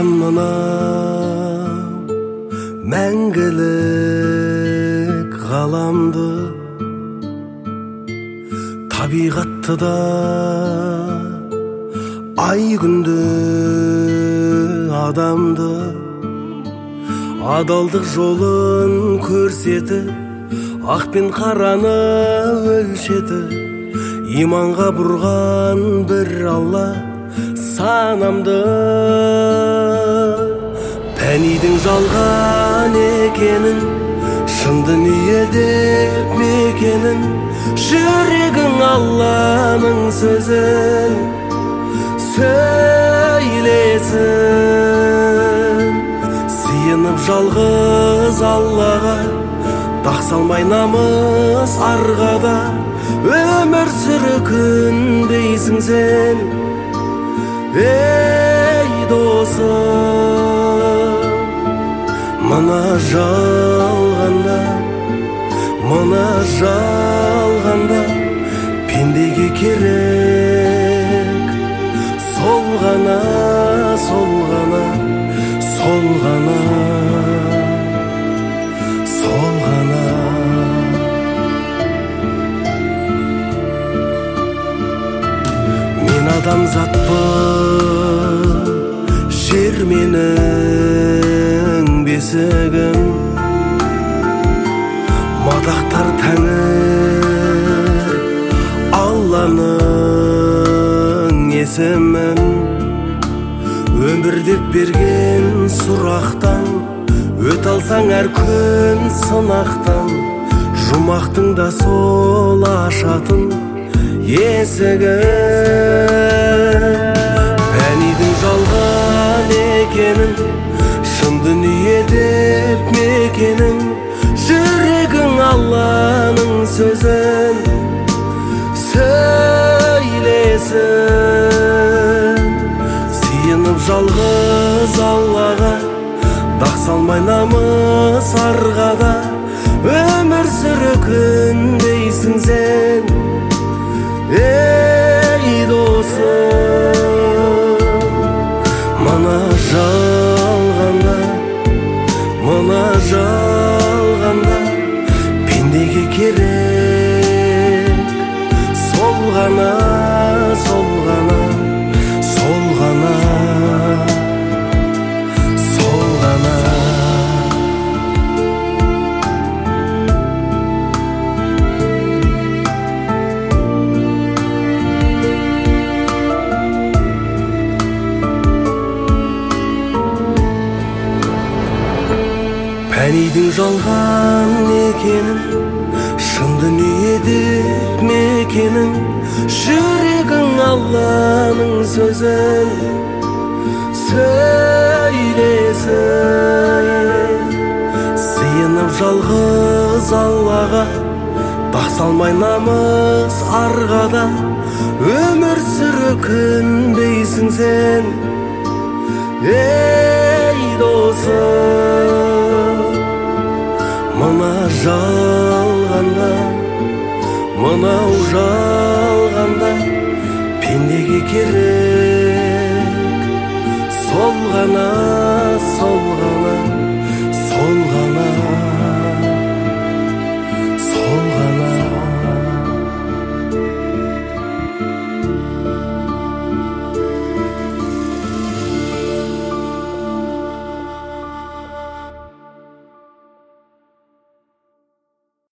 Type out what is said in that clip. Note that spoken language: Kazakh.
Аян мына мәңгілік ғаламды, табиғатты да, ай күнді, адамды, адалдық жолын көрсетіп, ақ пен қараны өлшетіп, иманға бұрған бір Алла санамды. Пәнидің жалған екенін, шын дүние деп мекенін, жүрегің Алланың сөзін сөйлесін. Сиынып жалғыз Аллаға, дақ салмай намыс арғада, өмір сүрі күндейсің сен, ей досым. Мына жалғанда пендеге керек сол ғана. Мен адамзатпын, жер менің бесігім, мадақтар Тәңір Алланың есімін. Өмір деп берген сұрақтан өт алсаң әр күн сынақтан, жұмақтың да сол ашатын есігі. Пәнидің жалған екенін, шын дүние деп мекенін, жүрегің Алланың сөзін сөйлесін. Сиынып жалғыз Аллаға, дақ салмай намыс арғада, өмір сүрі күндейсің сен, ей досым. Мына жалғанда пендеге керек сол ғана. Пәнидің жалған екенін, шын дүние деп мекенін, жүрегің Алланың сөзін сөйлесін. Сиынып жалғыз Аллаға, дақ салмай намыс арғада, өмір сүрі күндейсің сен, ей досым. Мынау жалғанда пендеге керек сол ғана.